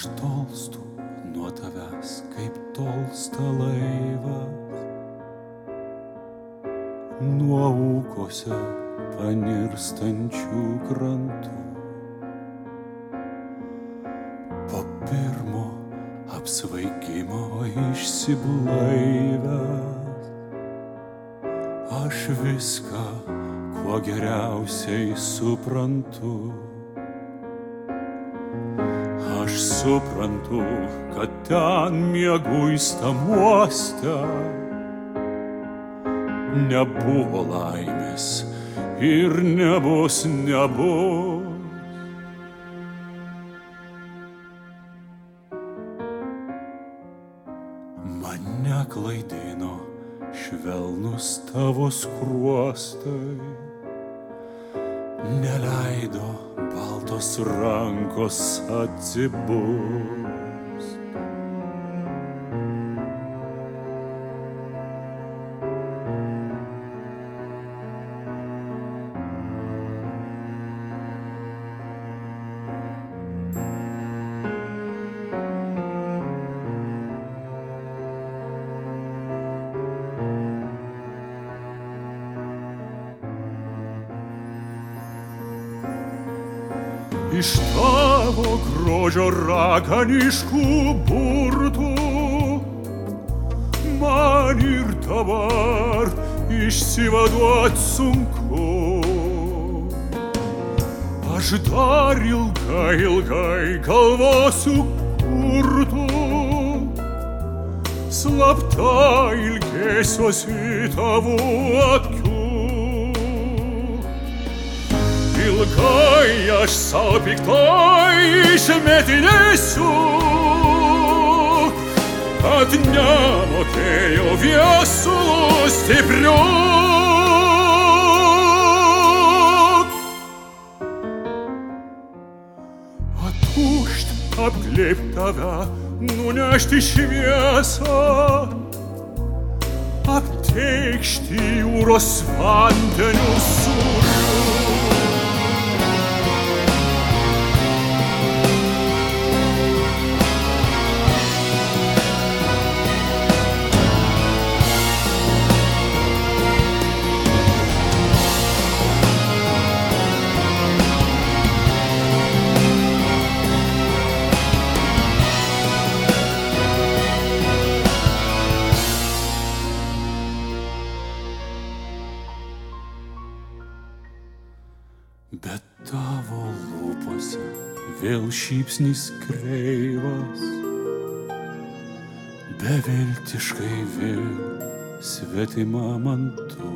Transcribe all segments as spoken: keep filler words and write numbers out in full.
Aš tolstu nuo tavęs, kaip tolsta laivas, nuo ūkose panirstančių krantų. Po pirmo apsvaigimo išsiblaivęs, aš viską, kuo geriausiai suprantu. Aš suprantu, kad ten mieguistam uoste nebuvo laimės ir nebus, nebus. Mane klaidino švelnus tavo skruostai, neleido baltos rankos atsibust. Iš tavo grožio raganiškų burtų man ir dabar išsivaduot sunku. Aš dar ilgai, ilgai galvosiu, kur tu, slapta ilgėsiuosi tavo akių. Ilgai aš sau piktai išmetinėsiu, kad nemokėjau viesulų stiprių. Atūžt, apglėbt tave, nunešti šviesą, apteikšti jūros vandeniu sūriu. Bet tavo lūpose vėl šypsnys kreivas, beviltiškai vėl svetima man tu.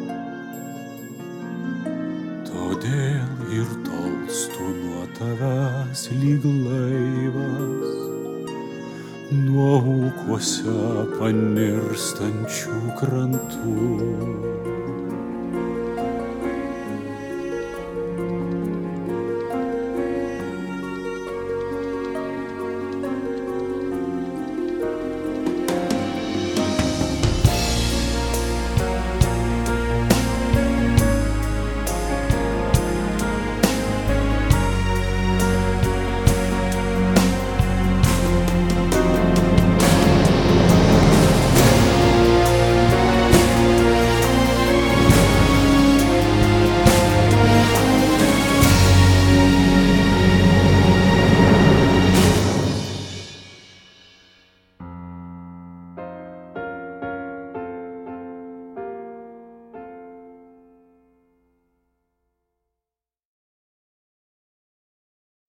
Todėl ir tolstu nuo tavęs lyg laivas, nuo ūkuose panirstančių krantų.